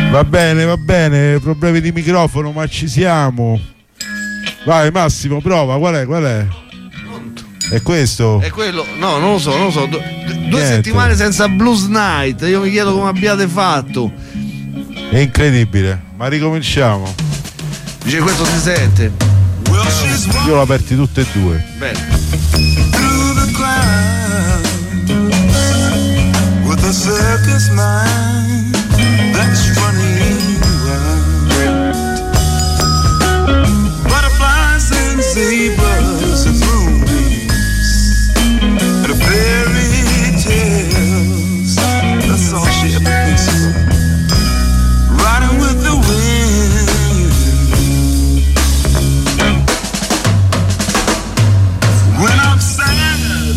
Va bene, problemi di microfono, ma ci siamo. Vai Massimo, prova, qual è? È questo? È quello? No, non lo so. Due settimane senza Blues Night, io mi chiedo come abbiate fatto. È incredibile, ma ricominciamo. Dice questo si sente. Io l'ho aperti tutte e due. Bene. With a circus mind that's running wild, butterflies and zebras and moonbeams and fairy tales. That's all she ever thinks of. Riding with the wind. When I'm sad,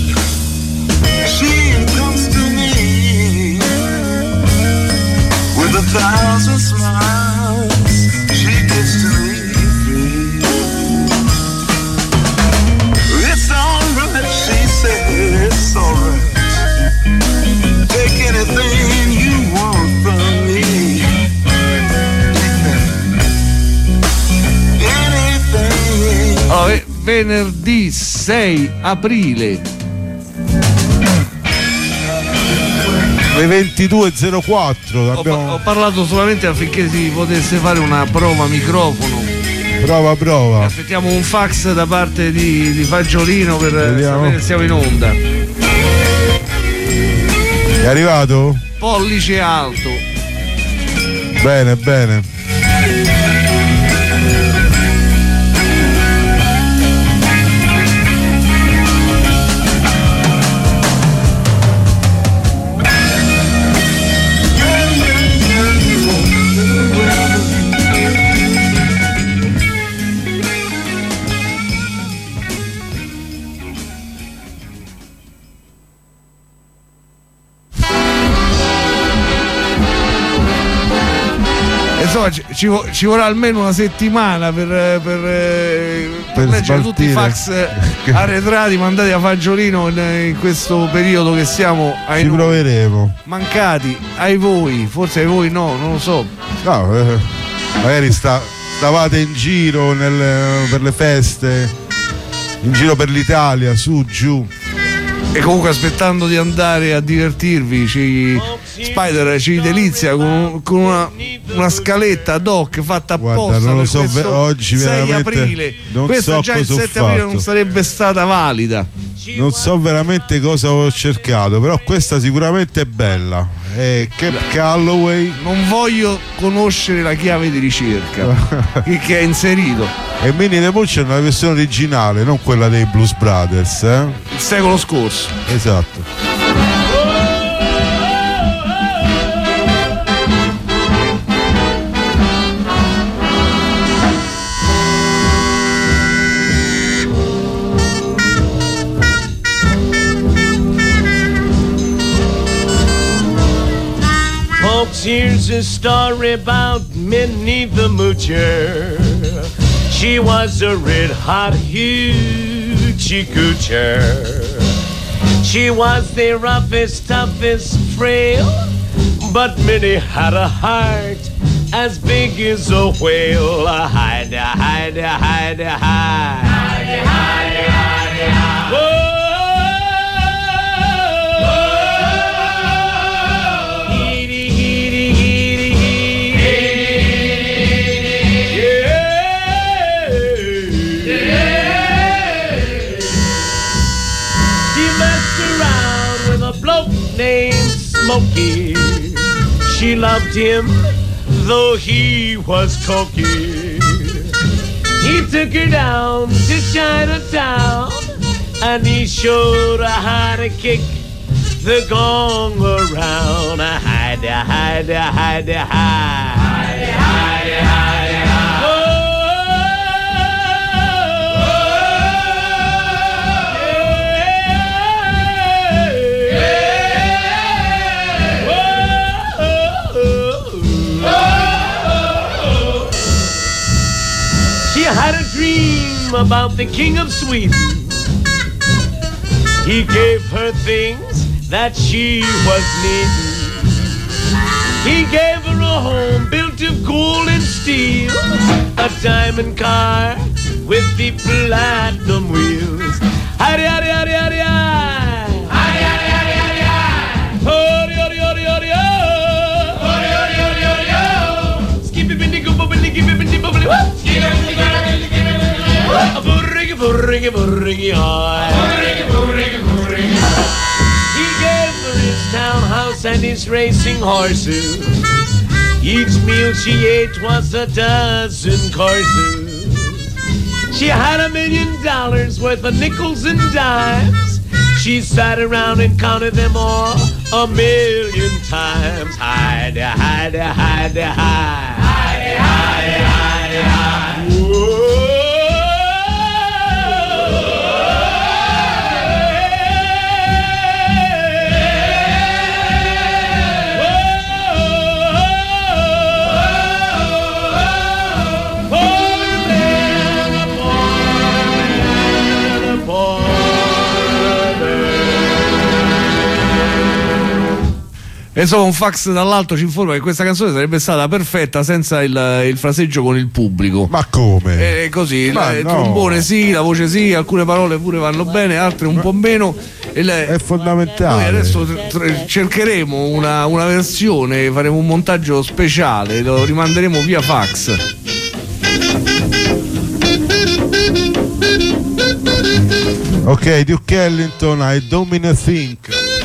she comes to me with 1,000 smiles. She gives to me free. It's alright, she said, it's alright. Take anything you want from me. Anything. Allora, venerdì 6 aprile Le 22.04 abbiamo... ho parlato solamente affinché si potesse fare una prova microfono. Prova. Aspettiamo un fax da parte di Fagiolino per Vediamo. sapere se siamo in onda. È arrivato? Pollice alto. Bene. Insomma, ci vorrà almeno una settimana per leggere tutti i fax arretrati mandati a Fagiolino in questo periodo che siamo Ci proveremo. mancati ai voi, forse ai voi no, non lo so. No, magari stavate in giro per le feste, in giro per l'Italia, su, giù. E comunque aspettando di andare a divertirvi, Spider ci delizia con una scaletta ad hoc fatta apposta. Guarda, non lo per so, questo oggi 6 veramente aprile. non Questa so già il cosa ho 7 aprile fatto. non sarebbe stata valida. Non so veramente cosa ho cercato, però questa sicuramente è bella. È Cape Calloway. Non voglio conoscere la chiave di ricerca che è inserito. E Minnie the Mooch è una versione originale, non quella dei Blues Brothers, Il secolo scorso. Esatto. Folks, here's a story about Minnie the Moocher. She was a red-hot hoochie coocher. She was the roughest, toughest frail, but Minnie had a heart as big as a whale. Hide, hide, hide, hide. Hide, hide, hide, hide. Whoa. Named Smokey. She loved him, though he was cocky. He took her down to Chinatown, and he showed her how to kick the gong around. Hide, hide, hide, hide. Hide, hide, hide, hide. Had a dream about the King of Sweden. He gave her things that she was needing. He gave her a home built gold and steel, a diamond car with the platinum wheels. Howdy, howdy, howdy, howdy, howdy. Howdy, howdy, howdy, howdy, howdy. Howdy, howdy, howdy, howdy, howdy. Howdy, howdy, howdy, howdy, howdy. Skippy, bindy, go, bubbly, give me, bindy, bubbly, what? Skippy, bindy, go, bubbly, give me, bindy, what? Burringy, burringy, burringy, high. Burringy, burringy, burringy, high. He gave her his townhouse and his racing horses. Each meal she ate was a dozen courses. She had $1 million worth of nickels and dimes. She sat around and counted them all 1,000,000 times. Hide, hide, hide, hide. Hide, hide, hide, hide. Whoa. Insomma, un fax dall'alto ci informa che questa canzone sarebbe stata perfetta senza il fraseggio con il pubblico. Ma come? Così, il trombone sì, la voce sì, alcune parole pure vanno bene, altre un po' meno. È fondamentale. Noi adesso cercheremo una versione, faremo un montaggio speciale, lo rimanderemo via fax. Ok, Duke Ellington, I don't mean a thing.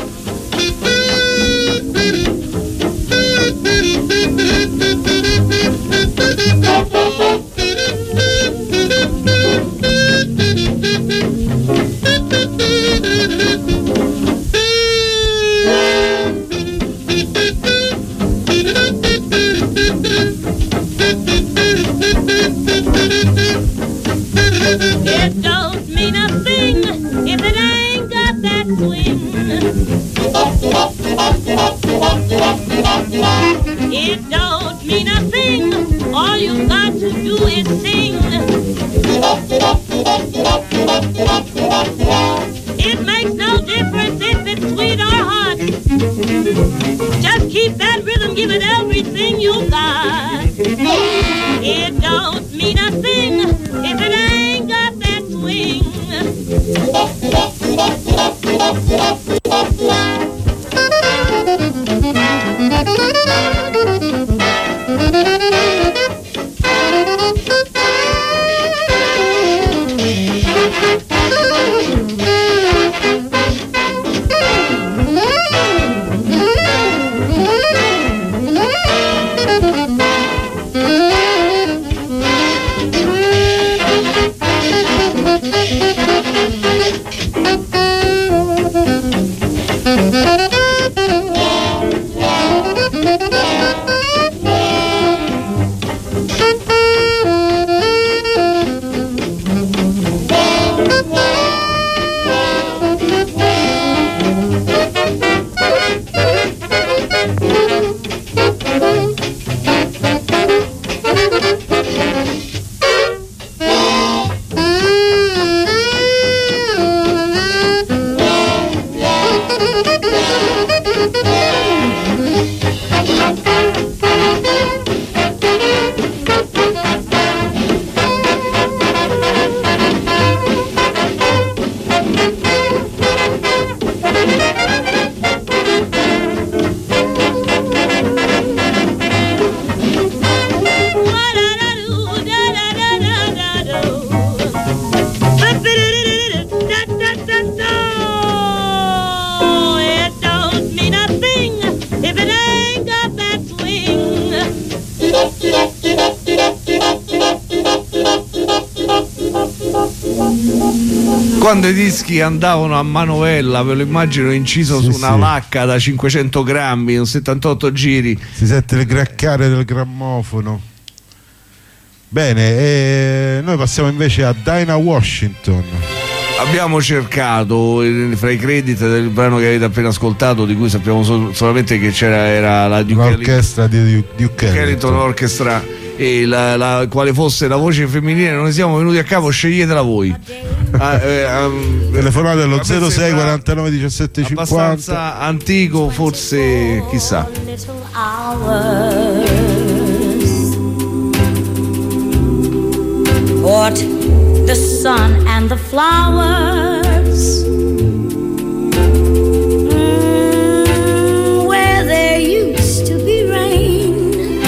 It don't mean a thing if it ain't got that swing. It don't mean a thing, all you got to do is sing. It makes no difference if it's sweet or hot. Just keep that rhythm, give it everything you got. It don't mean a thing if it ain't got that swing. Quando i dischi andavano a manovella, ve lo immagino inciso su una lacca da 500 grammi, un 78 giri. Si sente il graccare del grammofono. Bene, noi passiamo invece a Dinah Washington. Abbiamo cercato fra i credit del brano che avete appena ascoltato, di cui sappiamo solamente che era la l'orchestra di Duke Ellington Orchestra, e quale fosse la voce femminile non ne siamo venuti a capo, sceglietela voi. Telefonate allo 06 49 17 50. Abbastanza antico, forse, chissà. sun and the flowers. Where there used to be rain.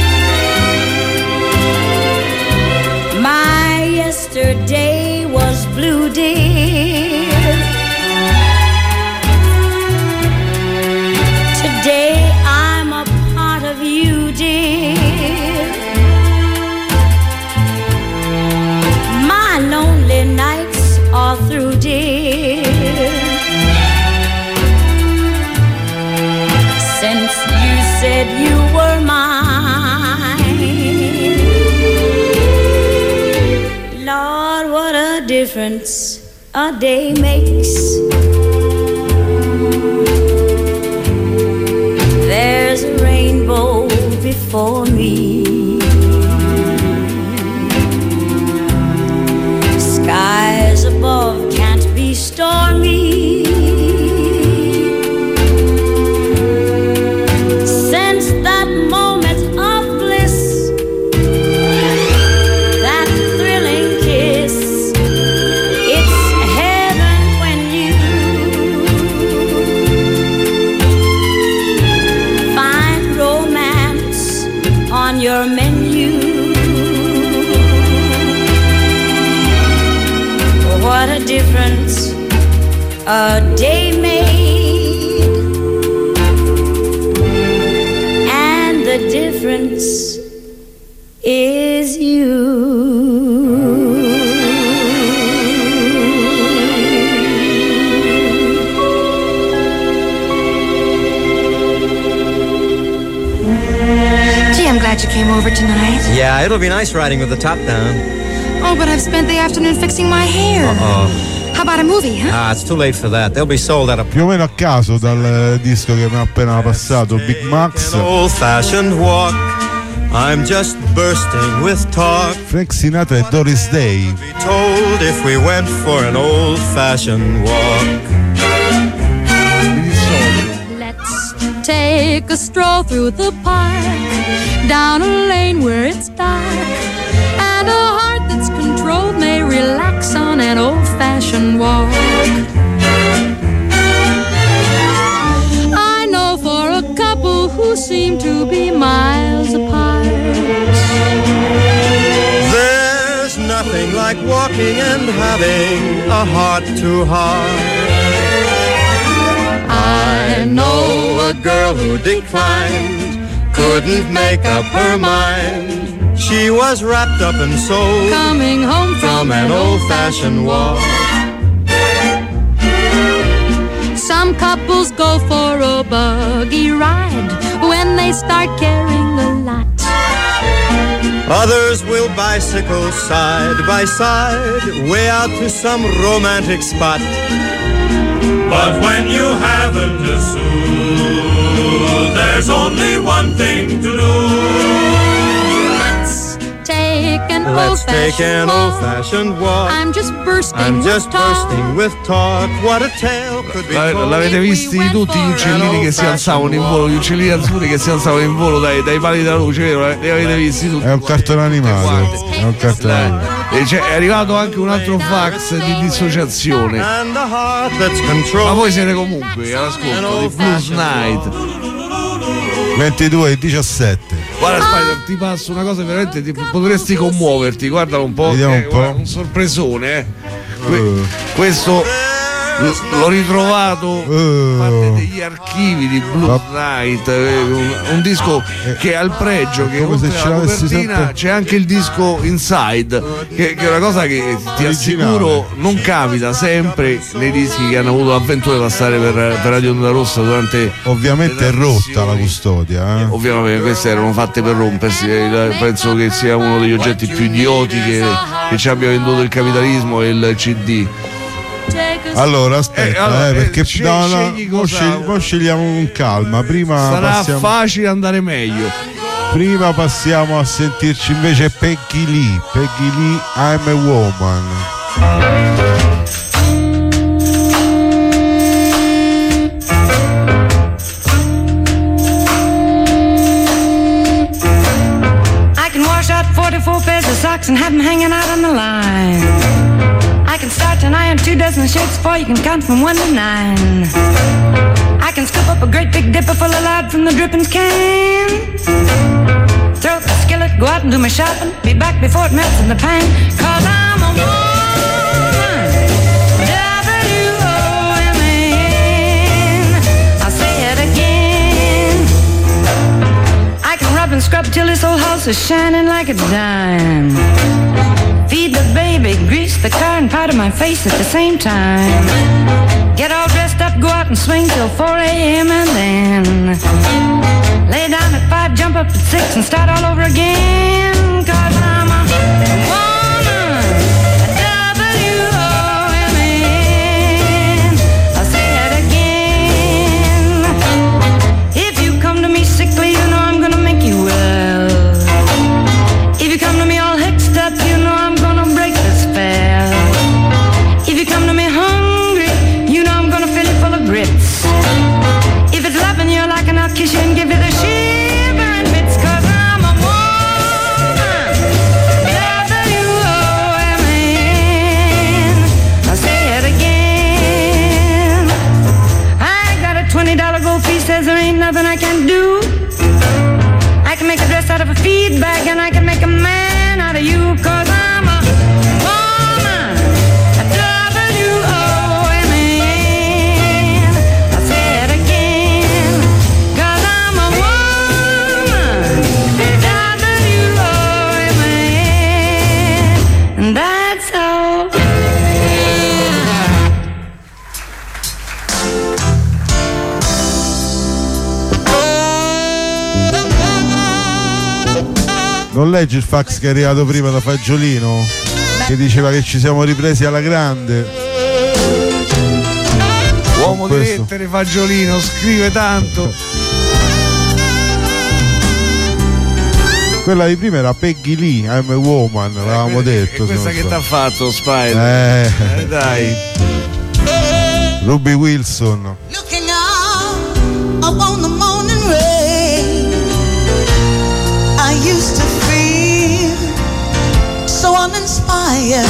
My yesterday was blue, dear. Today I'm a part of you, dear. My lonely nights are through, dear. Since you said you were mine, Lord, what a difference a day makes. There's a rainbow before me. Skies above can't be stormy. Since that moment of bliss, that thrilling kiss, it's heaven when you find romance on your menu. What a difference a day made, and the difference is you. Gee, I'm glad you came over tonight. Yeah, it'll be nice riding with the top down. Oh, but I've spent the afternoon fixing my hair. How about a movie, huh? Ah, it's too late for that. They'll be sold out of Più o meno a caso dal disco che mi ha appena passato, Big Max, an old-fashioned walk. I'm just bursting with talk. Frank Sinatra e Doris Day. Be told if we went for an old-fashioned walk. Let's take a stroll through the park, down a lane where it's dark, and a heart that's controlled may relax on an old-fashioned walk. I know for a couple who seem to be miles apart. There's nothing like walking and having a heart-to-heart. I know a girl who declined, couldn't make up her mind. She was wrapped up and sold, Coming home from an old-fashioned walk. Some couples go for a buggy ride when they start caring a lot. Others will bicycle side by side, way out to some romantic spot. But when you haven't a sou, there's only one thing to do. Let's take an old-fashioned walk. I'm just bursting with talk. What a tale could be told. L'avete visti tutti gli uccellini che si alzavano in volo, gli uccellini azzurri che si alzavano in volo dai pali della luce, vero? Li avete visti tutti? È un cartone animato. È un cartone animato. E è arrivato anche un altro fax di dissociazione. Ma voi siete comunque all'ascolto di Blues Night 22 e 17. Guarda Spider, ti passo una cosa veramente, potresti commuoverti, guardalo un po', Vediamo un po'. guarda, un sorpresone, questo l'ho ritrovato parte degli archivi di Blues Night, un disco che ha il pregio che come se oltre ce alla l'avessi copertina sempre. c'è anche il disco Inside, che è una cosa che ti assicuro non capita sempre nei dischi che hanno avuto l'avventura di passare per Radio Onda Rossa durante Ovviamente è le rotta trasmissioni. la custodia. Ovviamente queste erano fatte per rompersi, penso che sia uno degli oggetti più idioti che ci abbia venduto il capitalismo e il CD. Allora aspetta, perché scegli cosa- mo scegliamo con calma. Prima Sarà passiamo, facile andare meglio. prima passiamo a sentirci invece Peggy Lee, I'm a Woman. I can wash out 40 4 pairs of socks and have them hanging out on the line. I can start to iron 2 dozen shirts before you can count from 1 to 9. I can scoop up a great big dipper full of lard from the drippings can. Throw up the skillet, go out and do my shopping. Be back before it melts in the pan. 'Cause I'm a woman. W-O-M-A-N. I'll say it again. I can rub and scrub till this old house is shining like a dime. Feed the baby, grease the car and powder my face at the same time. Get all dressed up, go out and swing till 4 a.m. and then lay down at 5, jump up at 6 and start all over again. 'Cause I'm a woman, W-O-M-A-N. I'll say it again. If you come to me sickly, you know I'm gonna make you well. If you come to me all hexed up, you know I'm gonna break the spell. If you come to me hungry, you know I'm gonna fill you full of grits. If it's loving you like I'll kiss you and give you the shivering bits. 'Cause I'm a woman, W-O-M-A-N. I'll say it again. I got a $20 gold piece, says there ain't nothing I can do. I can make a dress out of a feed bag and I can make a man out of you. 'Cause I'm a woman, W-O-M-A-N. I'll say it again. 'Cause I'm a woman, W-O-M-A-N. And that's all. Non leggi il fax che è arrivato prima da Fagiolino? Che diceva che ci siamo ripresi alla grande. Uomo di lettere, Fagiolino, scrive tanto. Quella di prima era Peggy Lee, I'm a Woman, l'avevamo detto. E questa che t'ha fatto, Spider? Dai. Ruby Wilson. Looking out upon the morning rain, I used to feel so uninspired.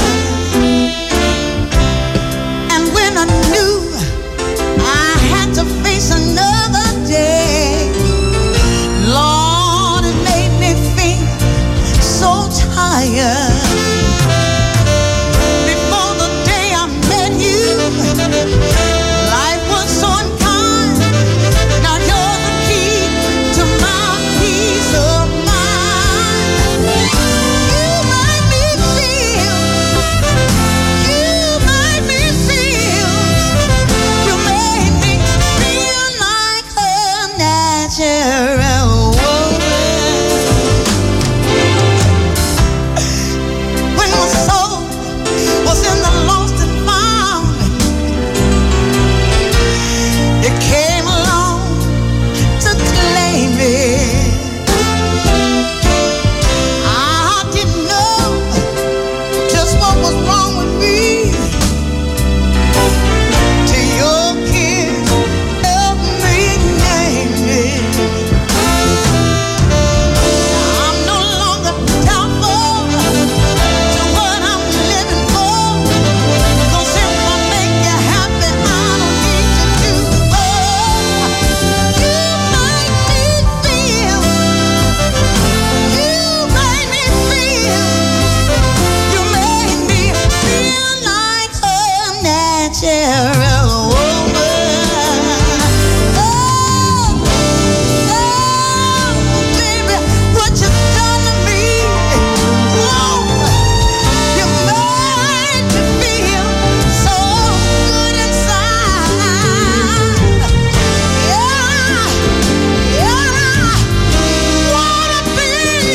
And when I knew I had to face another day, Lord, it made me feel so tired. Before the day I met you, life was so unkind. Now you're the key to my peace of mind. You made me feel, you made me feel, you made me feel like a natural woman. When my soul was in the lost and found, you came along to claim it. I didn't know just what was wrong with me till your kiss helped me name it. I'm no longer doubtful to what I'm living for. 'Cause if I make you happy, I don't need to do more. You made me feel, you made me feel, you made me feel like a natural woman. Oh, baby, what you done to me? Whoa, you made me feel so good inside. Yeah, yeah, wanna be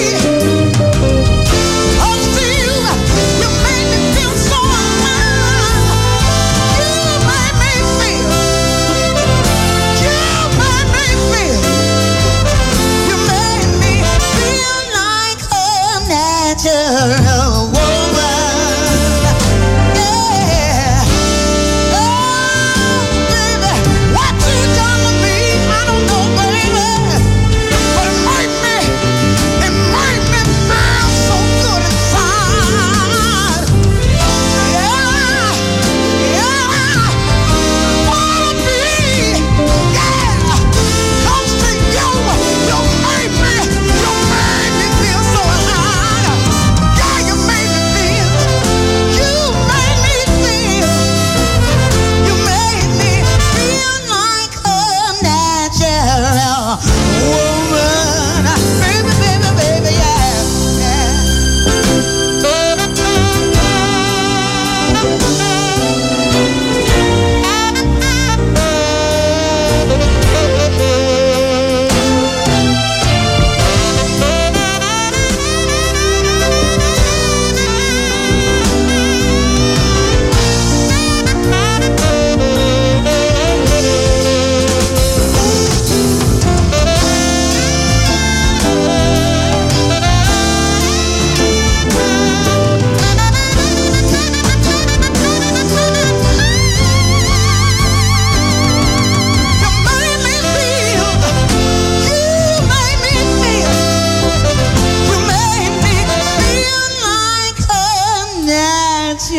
close to you. You made me feel so alive. You made me feel, you made me feel, you made me feel like a natural woman. Yeah. Oh, baby, what you done to me? I don't know, baby, but it made me feel so good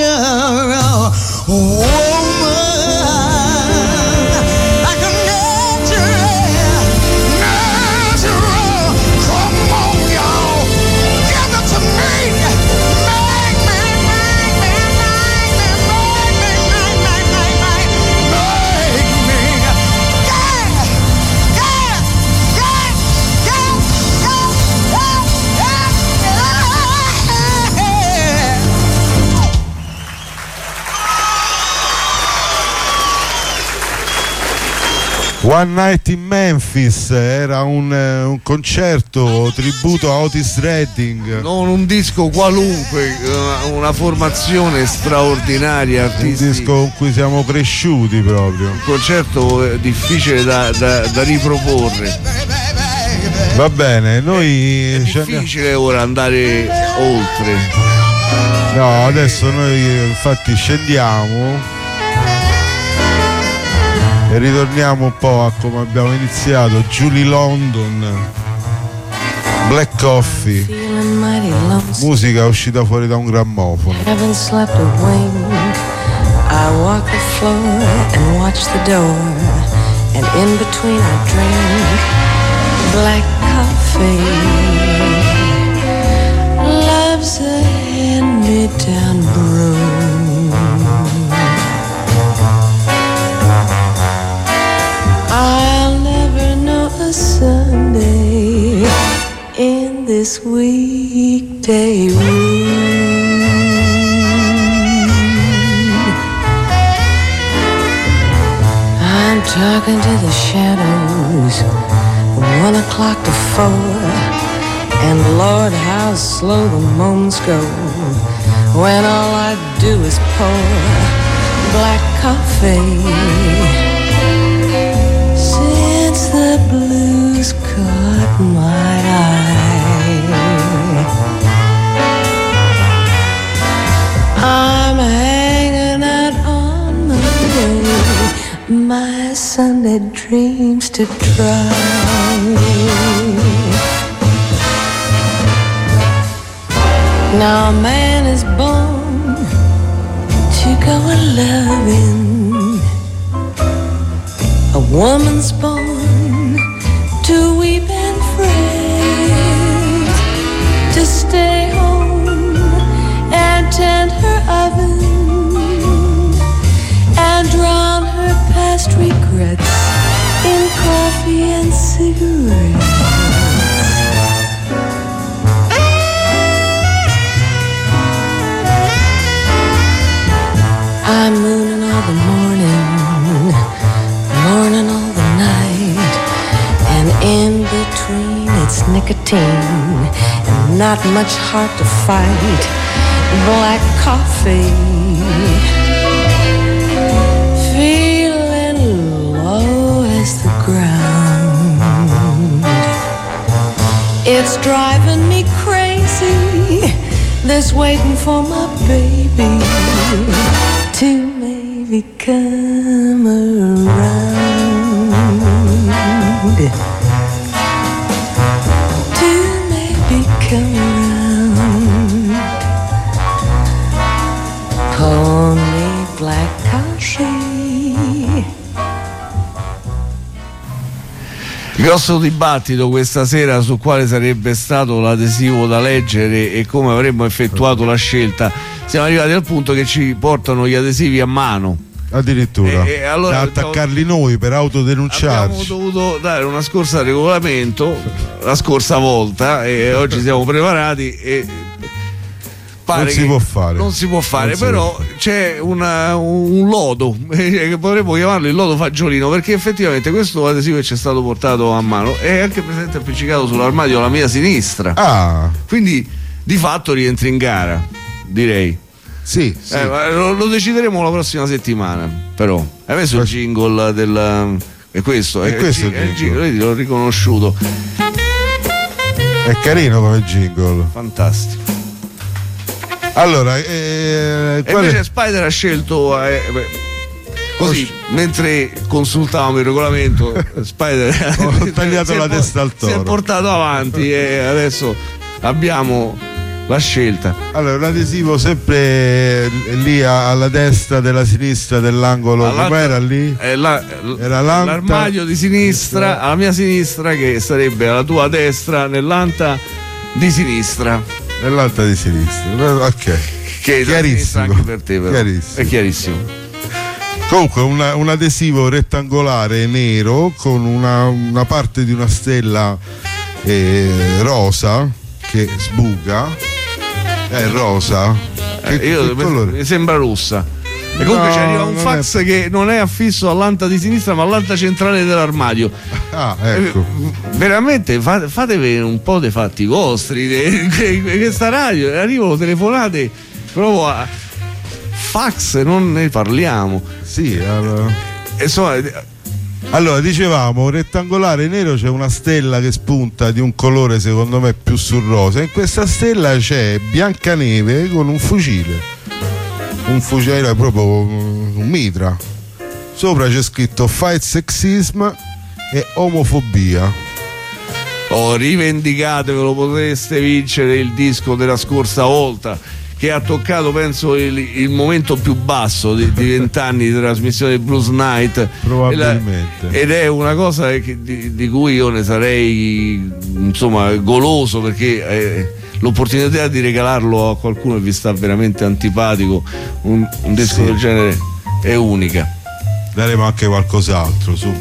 natural woman. Like a natural, natural. Come on, y'all. Give it to me. Make me. One Night in Memphis era un concerto tributo a Otis Redding, non un disco qualunque, una formazione straordinaria artistica, un disco con cui siamo cresciuti proprio, un concerto difficile da riproporre. Va bene, noi è difficile ora andare oltre. No, adesso noi infatti scendiamo e ritorniamo un po' a come abbiamo iniziato. Julie London, Black Coffee, musica uscita fuori da un grammofono. Haven't slept a wink. I walk the floor and watch the door, and in between I drink black coffee. Love's a hand-me-down broom. I'll never know a Sunday in this weekday room. I'm talking to the shadows, 1 o'clock to 4, and Lord, how slow the moments go when all I do is pour black coffee. Since the blues caught my eye, I'm hanging out on my way, my Sunday dreams to try. Now a man is born to go a-loving, a woman's born to weep and fret, to stay home and tend her oven and drown her past regrets in coffee and cigarettes. I'm mooning all the morning, morning all the night, and in between it's nicotine and not much heart to fight. Black coffee, feeling low as the ground. It's driving me crazy, this waiting for my baby to maybe come around, to maybe come around. Pour me black coffee. Grosso dibattito questa sera su quale sarebbe stato l'adesivo da leggere e come avremmo effettuato la scelta. Siamo arrivati al punto che ci portano gli adesivi a mano. Addirittura allora, da attaccarli noi per autodenunciarci. Abbiamo dovuto dare una scorsa al regolamento la scorsa volta e oggi siamo preparati e non si può fare. Non si può fare, però c'è un lodo che potremmo chiamarlo il lodo fagiolino, perché effettivamente questo adesivo che ci è stato portato a mano è anche presente appiccicato sull'armadio alla mia sinistra. Quindi di fatto rientri in gara, direi. Sì. Lo decideremo la prossima settimana. Però hai messo il jingle del. È questo, è questo il jingle. Vedi, l'ho riconosciuto. È carino come jingle. Fantastico. Allora, e invece Spider ha scelto così, mentre consultavamo il regolamento, Spider ho tagliato la testa al toro. Si è portato avanti e adesso abbiamo la scelta. Allora, un adesivo sempre lì alla destra della sinistra dell'angolo, com'era lì? Era l'armadio di sinistra, alla mia sinistra, che sarebbe alla tua destra, nell'anta di sinistra. Nell'anta di sinistra, ok. Che è chiarissimo anche per te, però. È chiarissimo. Comunque un adesivo rettangolare nero con una parte di una stella rosa che sbuca. È rosa. Mi sembra rossa. E comunque ci arriva un fax che non è affisso all'anta di sinistra ma all'anta centrale dell'armadio. Ah, ecco. Veramente fatevi un po' dei fatti vostri. Questa radio arrivano telefonate proprio a fax, non ne parliamo. Sì, allora dicevamo rettangolare nero, c'è una stella che spunta di un colore secondo me più sul rosa. In questa stella c'è Biancaneve con un fucile proprio un mitra. Sopra c'è scritto fight sexism e omofobia. Rivendicatevelo, potreste vincere il disco della scorsa volta, che ha toccato penso il momento più basso di 20 anni di trasmissione di Blues Night, probabilmente, ed è una cosa di cui io ne sarei goloso, perché l'opportunità di regalarlo a qualcuno che vi sta veramente antipatico, un disco del genere, è unica. Daremo anche qualcos'altro, su.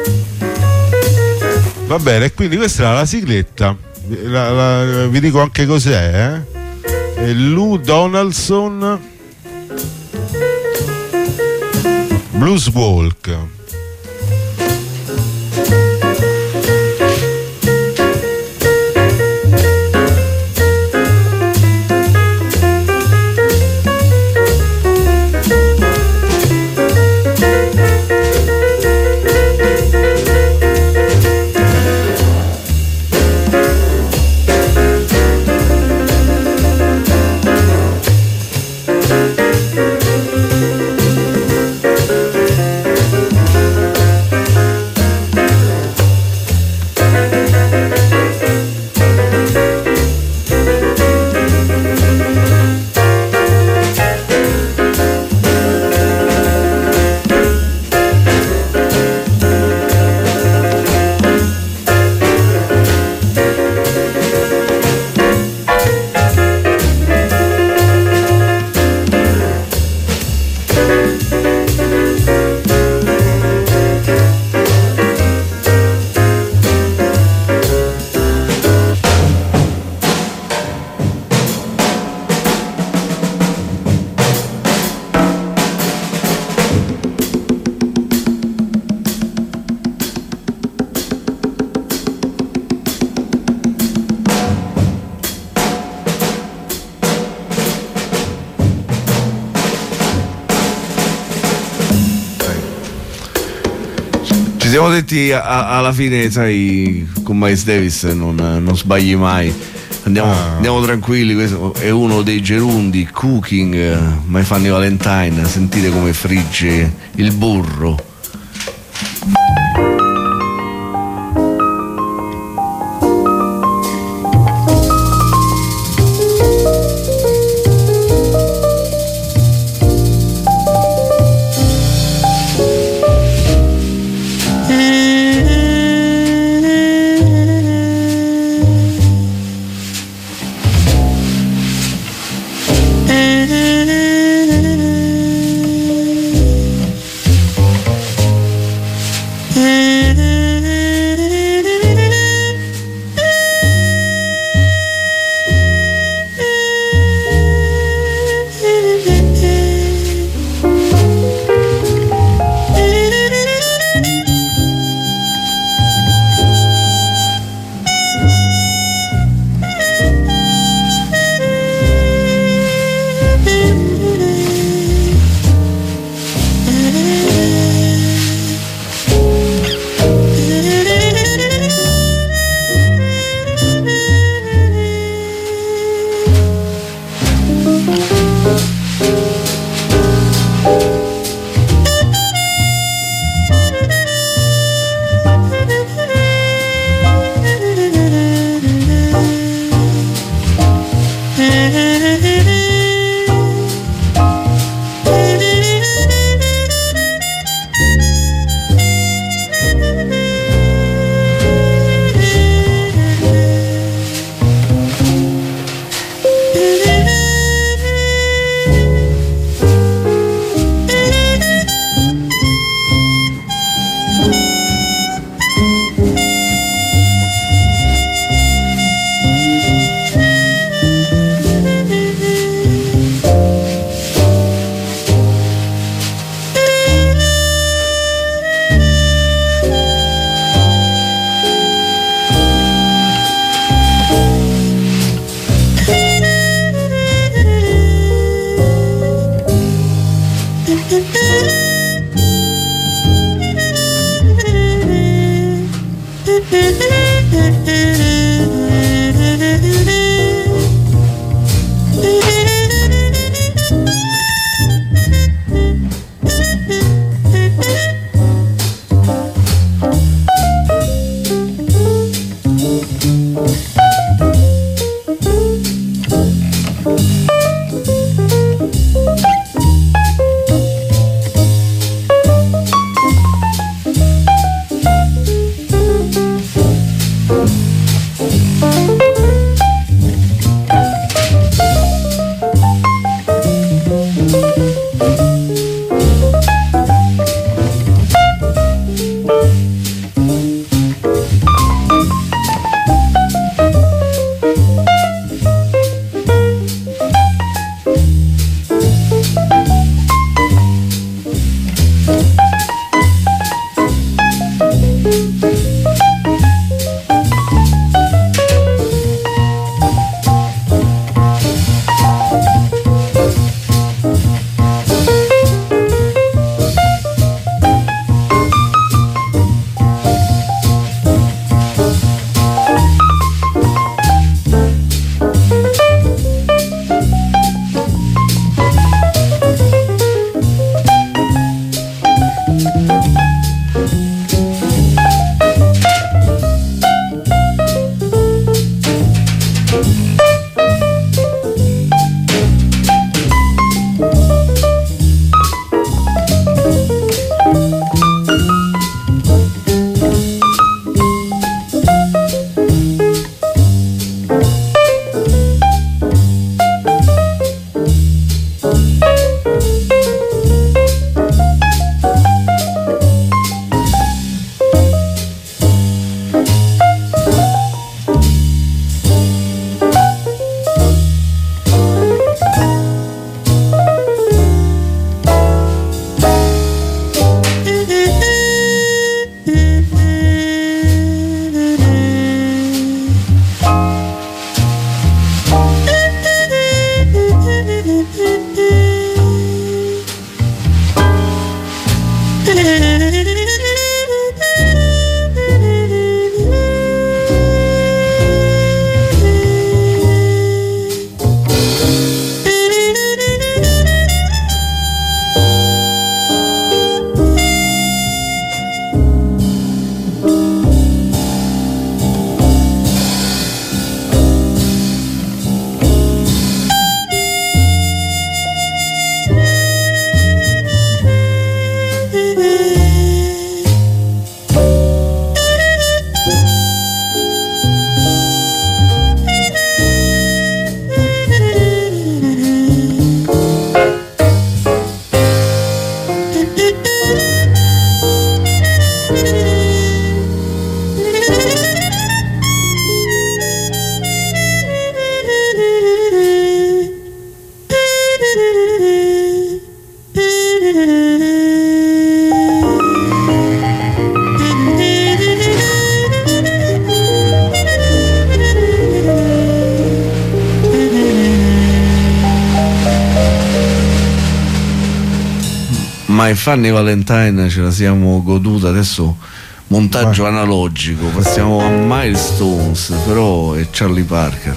Va bene, quindi questa era la sigletta. Vi dico anche cos'è, Lou Donaldson, Blues Walk. Siamo detti alla fine, sai, con Miles Davis non sbagli mai. Andiamo tranquilli. Questo è uno dei gerundi, Cooking My Funny Valentine. Sentite come frigge il burro. My Funny Valentine ce la siamo goduta, adesso montaggio analogico, passiamo a Milestones, però è Charlie Parker.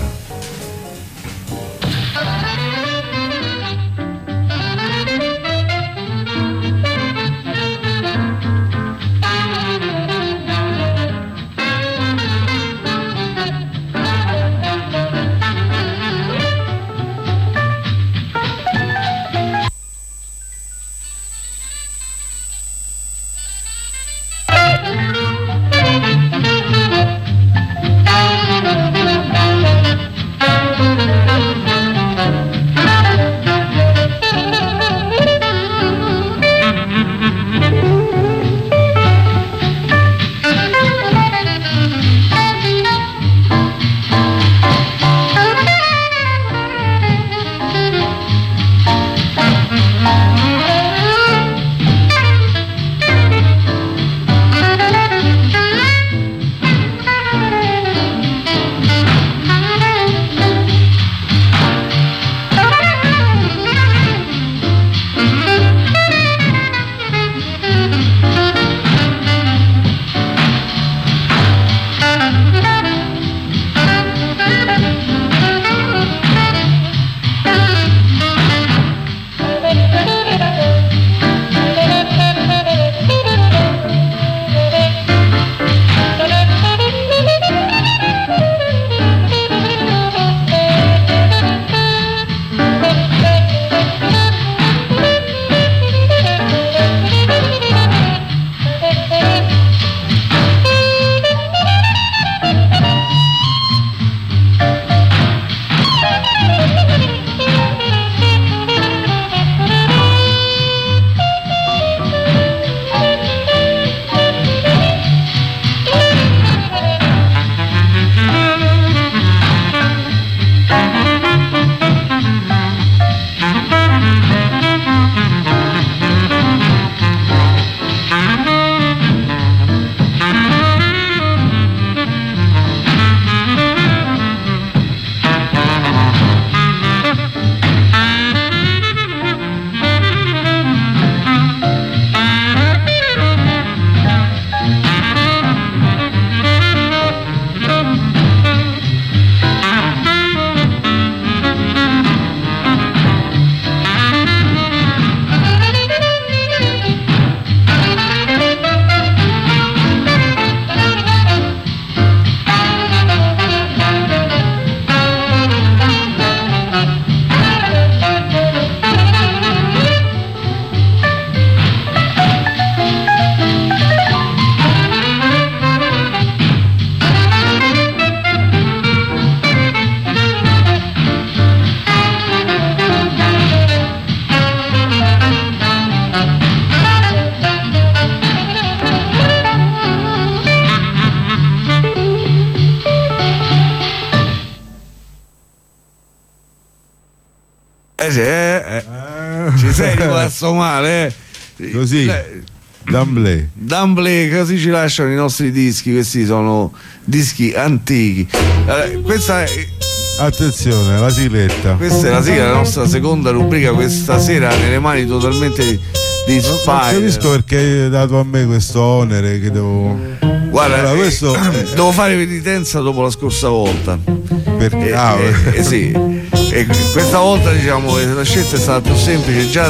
Ci sei rimasto male, Così. D'amblè, così ci lasciano i nostri dischi. Questi sono dischi antichi. Questa è, attenzione, la sigletta. questa è la sigla della nostra seconda rubrica questa sera, nelle mani totalmente di Non Spider. capisco perché hai dato a me questo onere che devo. Guarda, Allora, questo devo fare penitenza dopo la scorsa volta. perché Sì. E questa volta diciamo che la scelta è stata più semplice. Già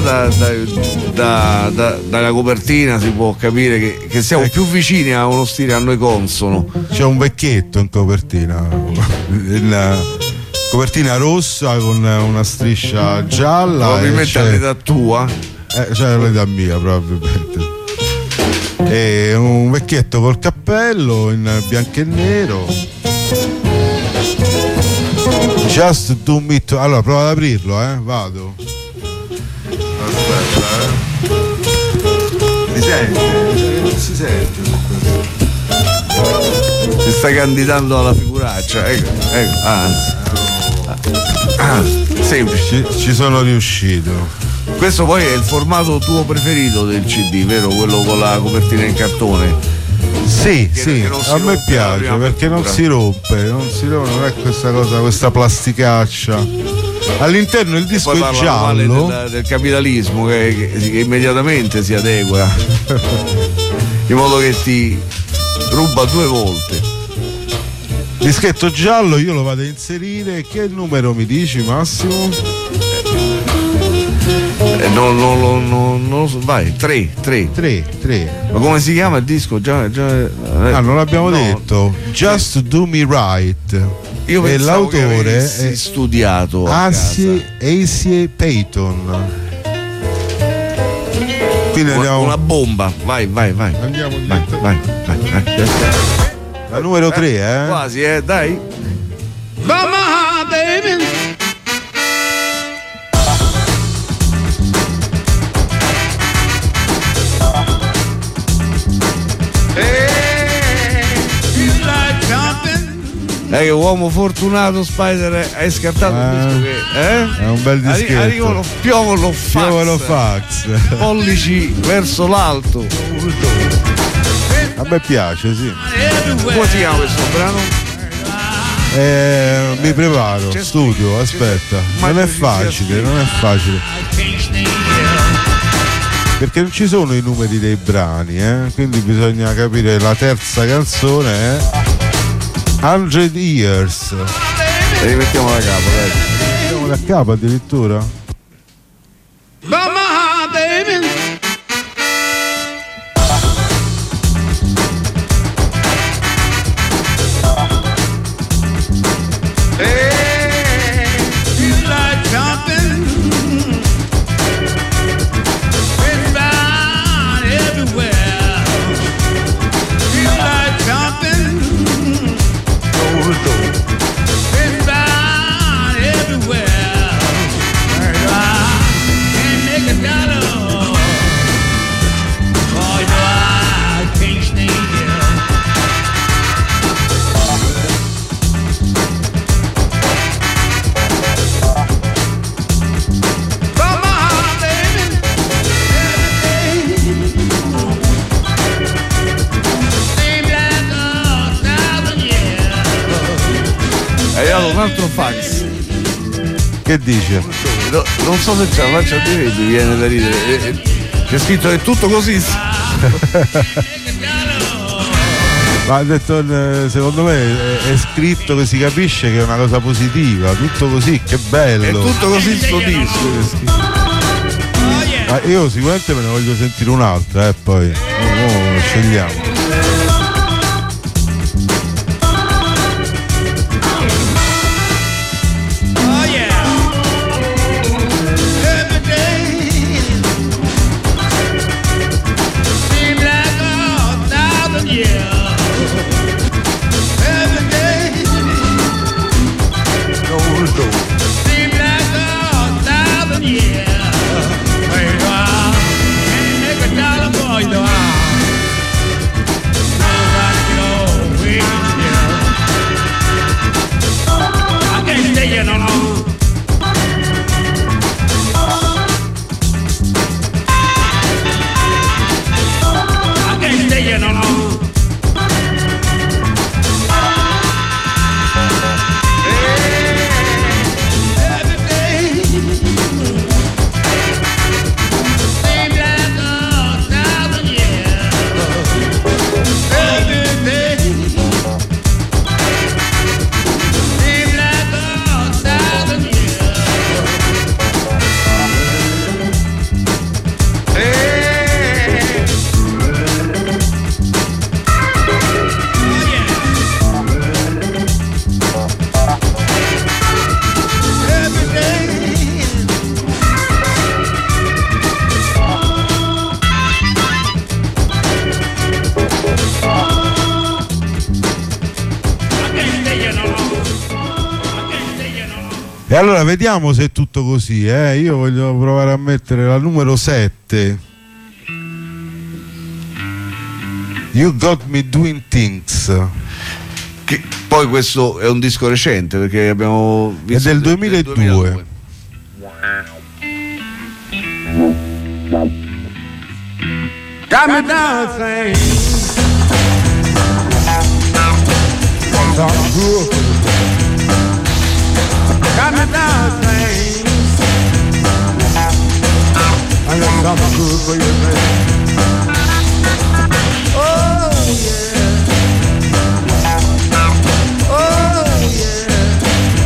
dalla copertina si può capire che siamo più vicini a uno stile a noi consono. c'è un vecchietto in copertina. Copertina rossa con una striscia gialla. Probabilmente all'età tua. C'è l'età mia probabilmente. E un vecchietto col cappello in bianco e nero. Just do me to... Allora prova ad aprirlo, vado. Aspetta, Mi sente? Non si sente. Si sta candidando alla figuraccia. Ecco, anzi. Semplice. Ci sono riuscito. Questo poi è il formato tuo preferito del CD, vero? Quello con la copertina in cartone. Sì, che non si a me rompe la piace prima perché non apertura. si rompe, non è questa cosa, questa plasticaccia. All'interno il disco Poi è parlano male giallo. del capitalismo che immediatamente si adegua in modo che ti ruba 2 volte. Dischetto giallo, io lo vado a inserire. Che numero mi dici, Massimo? Non lo so, vai, 3. 3. Ma come si chiama il disco? Già non l'abbiamo detto. Just Do Me Right. Io e pensavo che l'autore avessi è studiato a Acie Payton. Quindi andiamo. una bomba. Vai. Andiamo Vai. La numero 3, Quasi, dai. Mama, baby. Che uomo fortunato, Spider, hai scartato un disco che è un bel dischetto. Arrivano, piovono fax, pollici verso l'alto. A me piace, sì. Come si chiama questo brano? Mi preparo, studio, aspetta. Non è facile. Perché non ci sono i numeri dei brani, quindi bisogna capire la terza canzone, 100 Years. E rimettiamo da capo, dai. Mettiamo da capo addirittura? Mama, baby. Un altro fax. Che dice? Non so se ce la faccio a dire, mi viene da ridere. C'è scritto è tutto così. Ma ha detto, secondo me è scritto che si capisce che è una cosa positiva, tutto così, che bello. È tutto così sto disco. Ma io sicuramente me ne voglio sentire un'altra, poi scegliamo. allora vediamo se è tutto così, io voglio provare a mettere la numero 7. You Got Me Doing Things. Che poi questo è un disco recente perché abbiamo visto. È del 2002. Got me down thing. Something good. Got me down thing. I got something good for you, baby. Oh yeah. Oh yeah.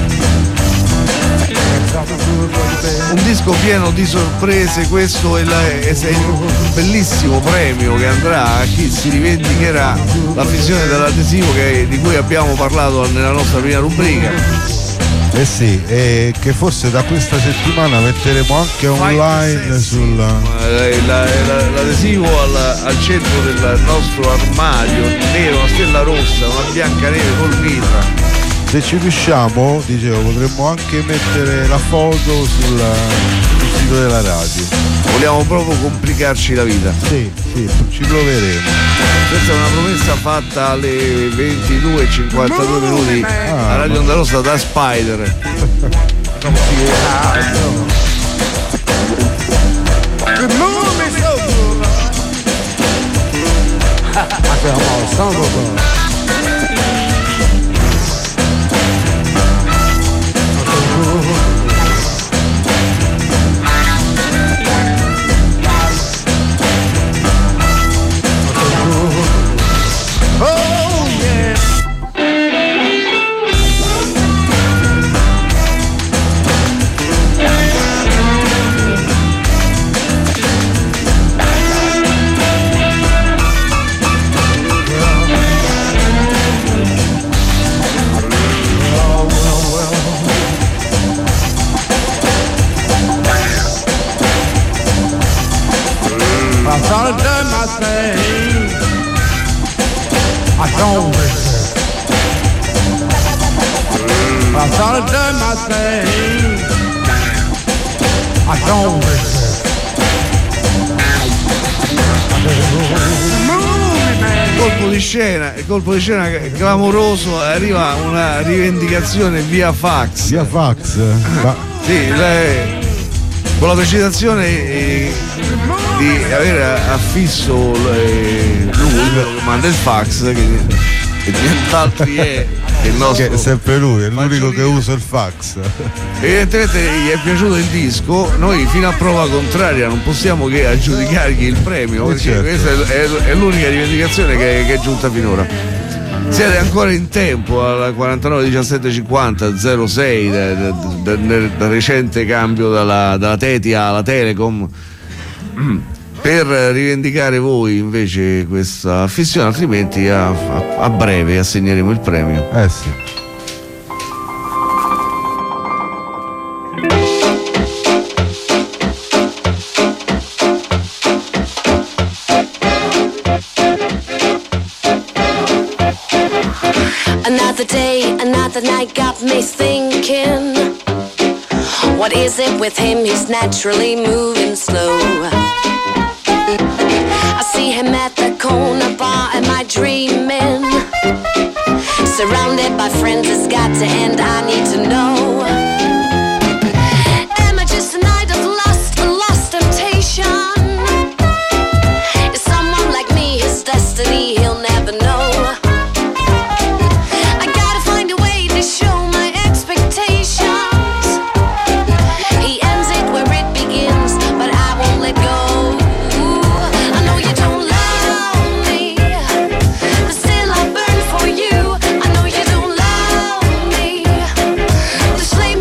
Something good for you, baby. Un disco pieno di sorprese, questo è il bellissimo premio che andrà a chi si rivendicherà la fissione dell'adesivo di cui abbiamo parlato nella nostra prima rubrica. Eh sì, e che forse da questa settimana metteremo anche online l'adesivo al centro del nostro armadio nero, una stella rossa, una bianca neve col mitra. Se ci riusciamo, dicevo, potremmo anche mettere la foto sul sito della radio. Vogliamo proprio complicarci la vita. Sì, ci proveremo. Questa è una promessa fatta alle 22:52 minuti a Radio Onda Rossa da Spider. Colpo di scena clamoroso, arriva una rivendicazione via fax. Sì, con la precisazione di aver affisso lui che manda il fax, che nient'altro è il nostro. Che è sempre lui, è l'unico che usa il fax. Evidentemente gli è piaciuto il disco, noi fino a prova contraria non possiamo che aggiudicargli il premio, perché certo. Questa è l'unica rivendicazione che è giunta finora. Siete ancora in tempo al 49 17 50 06 del recente cambio dalla Tetia alla Telecom per rivendicare voi invece questa affissione, altrimenti a breve assegneremo il premio. Sì. Another day, another night got me thinking, what is it with him? He's naturally moving slow. I see him at the corner bar, am I dreaming? Surrounded by friends, it's got to end, I need to know. Am I just a night of lust, a lost temptation? Is someone like me his destiny? He'll never know. Flame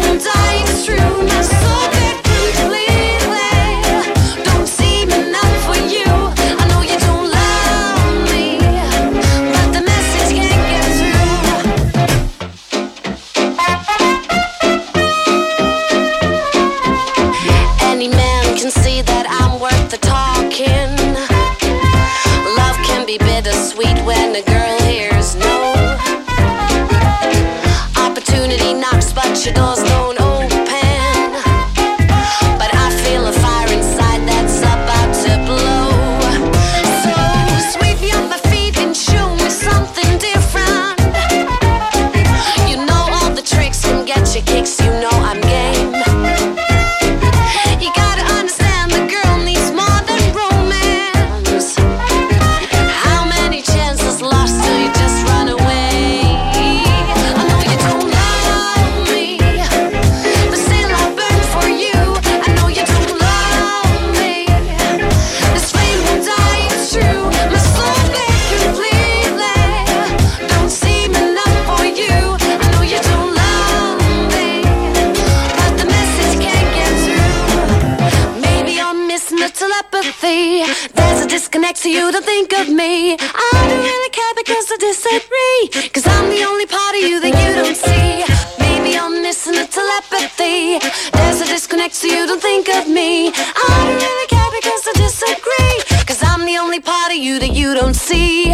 disconnect so you don't think of me. I don't really care because I disagree, cause I'm the only part of you that you don't see. Maybe I'm missing a telepathy. There's a disconnect so you don't think of me. I don't really care because I disagree, cause I'm the only part of you that you don't see.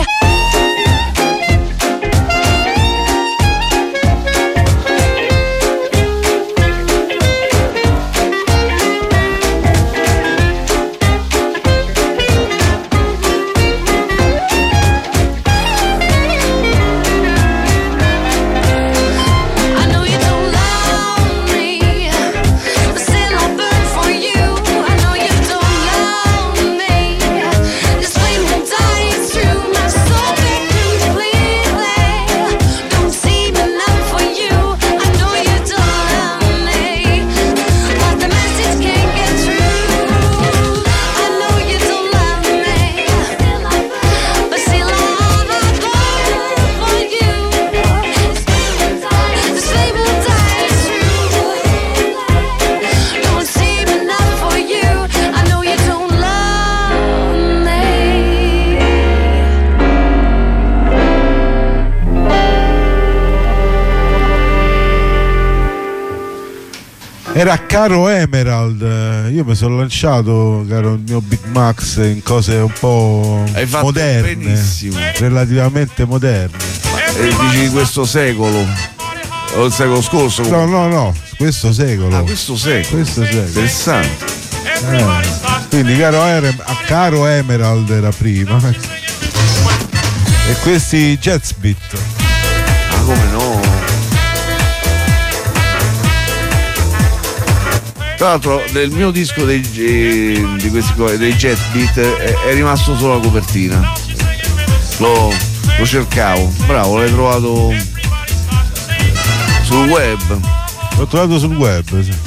Era Caro Emerald. Io mi sono lanciato, caro il mio Big Max, in cose un po' moderne, benissimo, relativamente moderne. Dici di questo secolo o il secolo scorso? No, questo secolo. Questo secolo. Interessante. Quindi Caro Emerald era prima. E questi Jazz Beat. Come no? Tra l'altro nel mio disco dei Jet Beat è rimasto solo la copertina. Lo cercavo. Bravo, l'hai trovato sul web. L'ho trovato sul web, sì.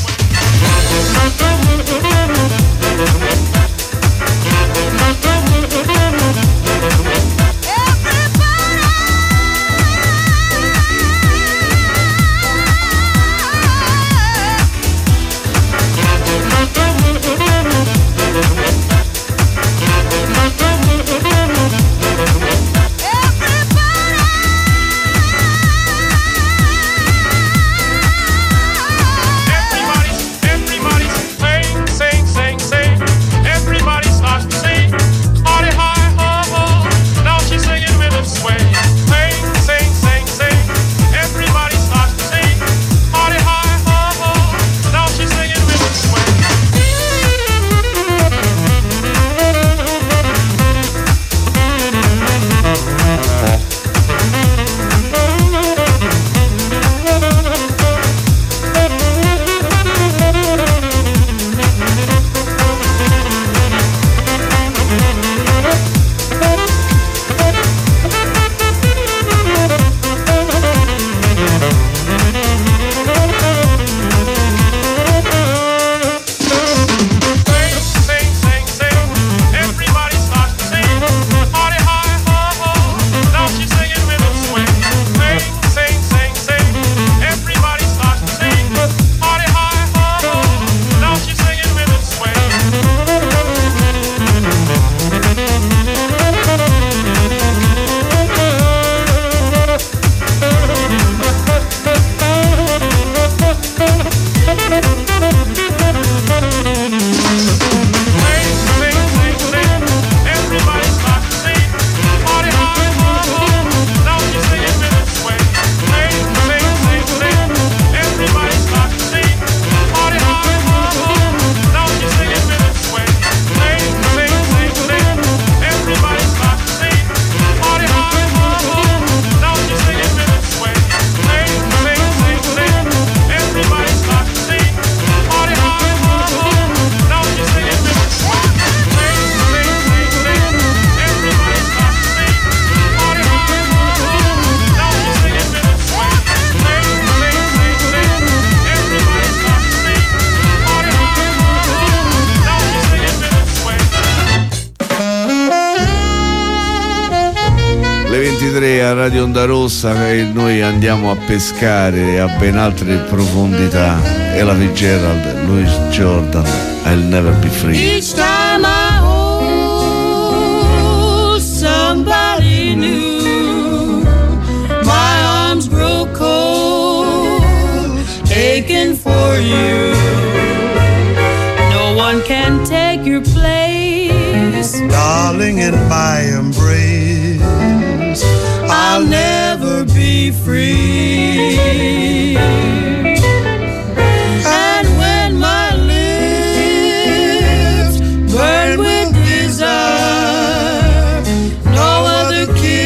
A Radio Onda Rossa e noi andiamo a pescare a ben altre profondità. Ella Fitzgerald, Louis Jordan, I'll Never Be Free. Each time I hold you. No one can take your place. Darling, in my embrace, I'll never be free. And when my lips burn with desire, no other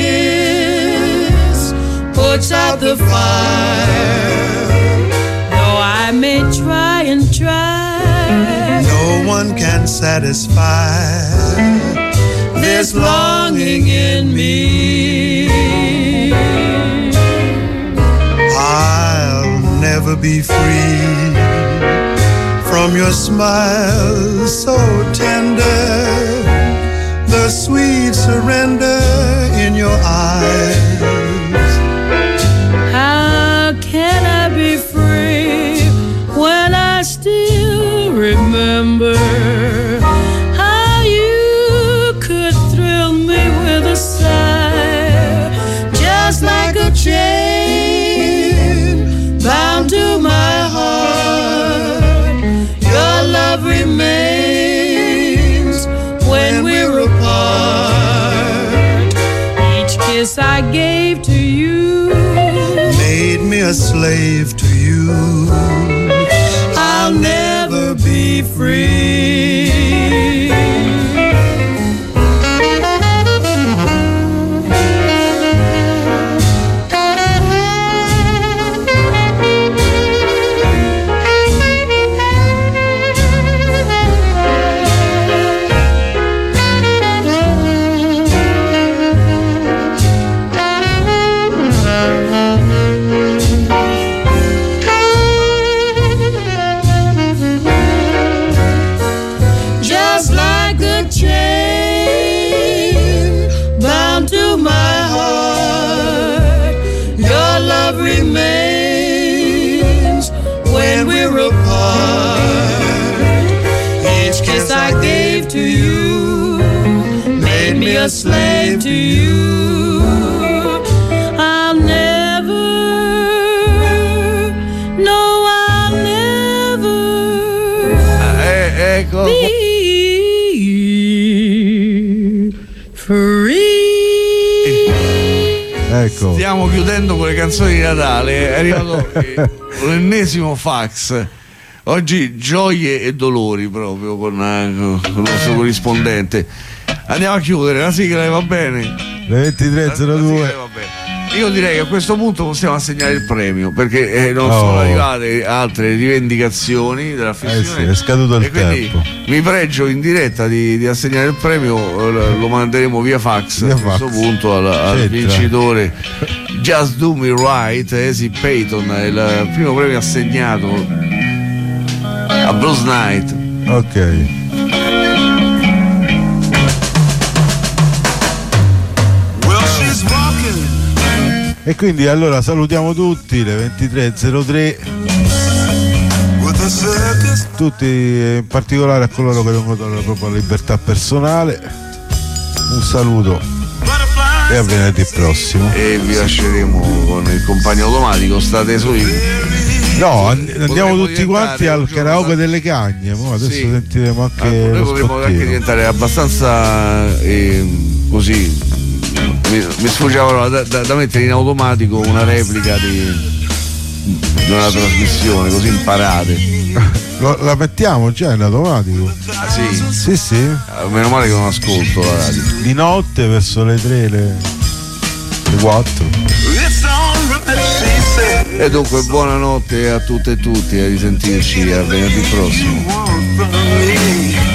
kiss puts out the fire. Though I may try and try, no one can satisfy this longing in me. I'll never be free from your smile so tender, the sweet surrender in your eyes. How can I be free when I still remember how you could thrill me with a sigh, just like a chain bound to my heart. Your love remains when we're apart. Each kiss I gave to you made me a slave to you. I'll never be free. Just like a chain bound to my heart, your love remains when we're apart. Each kiss I gave to you made me a slave to you. I'll never, no, I'll never Ecco. be free. Ecco. Stiamo chiudendo con le canzoni di Natale. È arrivato l'ennesimo fax. Oggi gioie e dolori proprio con il nostro corrispondente. Andiamo a chiudere, la sigla va bene? Le 23:02. Io direi che a questo punto possiamo assegnare il premio, perché non sono arrivate altre rivendicazioni della fissione. Sì, è scaduto il tempo. Mi pregio in diretta di assegnare il premio, lo manderemo via fax a questo punto al vincitore. Just Do Me Right, Easy Payton, è il primo premio assegnato a Blues Night. Ok. E quindi allora salutiamo tutti, le 23:03, tutti, in particolare a coloro che vengono proprio alla libertà personale. Un saluto e a venerdì prossimo. E vi lasceremo con il compagno automatico, state su. No, andiamo tutti quanti al karaoke delle cagne. Adesso sentiremo anche noi potremmo anche diventare abbastanza così. Mi sfugge la parola, da mettere in automatico una replica di una trasmissione, così imparate. La mettiamo già in automatico? Ah, sì? Sì, sì. Meno male che non ascolto la radio. Di notte verso le 3, le 4. E dunque buonanotte a tutte e tutti, a risentirci a venerdì prossimo.